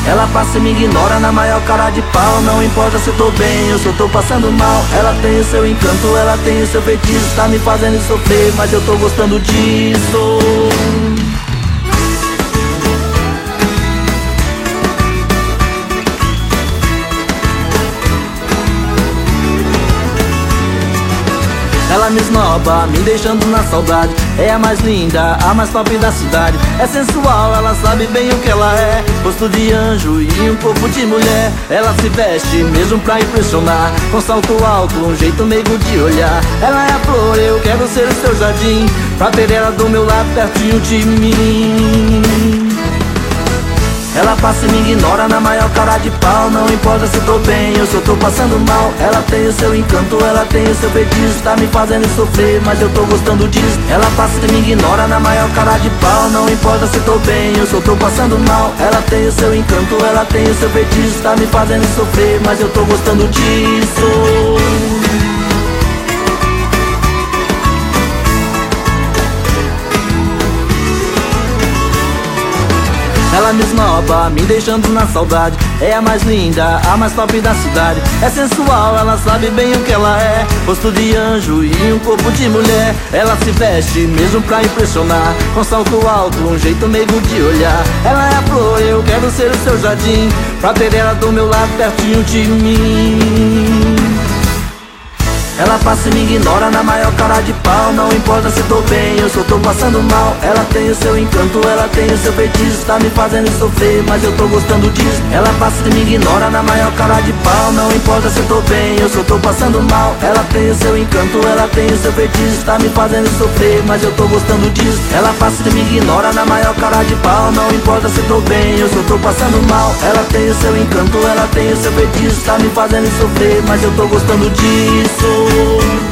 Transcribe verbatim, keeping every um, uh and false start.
Ela passa e me ignora na maior cara de pau. Não importa se eu tô bem ou se eu tô passando mal. Ela tem o seu encanto, ela tem o seu feitiço. Tá me fazendo sofrer, mas eu tô gostando disso. Ela me esnoba, me deixando na saudade. É a mais linda, a mais top da cidade. É sensual, ela sabe bem o que ela é. Rosto de anjo e um corpo de mulher. Ela se veste mesmo pra impressionar, com salto alto, um jeito meigo de olhar. Ela é a flor, eu quero ser o seu jardim, pra ter ela do meu lado pertinho de mim. Ela passa e me ignora na maior cara de pau. Não importa se eu tô bem ou se eu tô passando mal. Ela tem o seu encanto, ela tem o seu feitiço. Tá me fazendo sofrer, mas eu tô gostando disso. Ela passa e me ignora na maior cara de pau. Não importa se eu tô bem ou se eu tô passando mal. Ela tem o seu encanto, ela tem o seu feitiço. Tá me fazendo sofrer, mas eu tô gostando disso. Ela me esnoba, me deixando na saudade. É a mais linda, a mais top da cidade. É sensual, ela sabe bem o que ela é. Rosto de anjo e um corpo de mulher. Ela se veste mesmo pra impressionar, com salto alto, um jeito meigo de olhar. Ela é a flor, eu quero ser o seu jardim, pra ter ela do meu lado pertinho de mim. Ela passa e me ignora na maior cara de pau. Não importa se tô bem ou se eu tô passando mal. Ela tem o seu encanto, ela tem o seu feitiço. Tá me fazendo sofrer, mas eu tô gostando disso. Ela passa e me ignora na maior cara de pau. Não importa se eu tô bem ou se eu tô passando mal. Ela tem o seu encanto, ela tem o seu feitiço. Tá me fazendo sofrer, mas eu tô gostando disso. Ela passa e me ignora na maior cara de pau. Não importa se eu tô bem ou se eu tô passando mal. Ela tem o seu encanto, ela tem o seu feitiço. Tá me fazendo sofrer, mas eu tô gostando disso.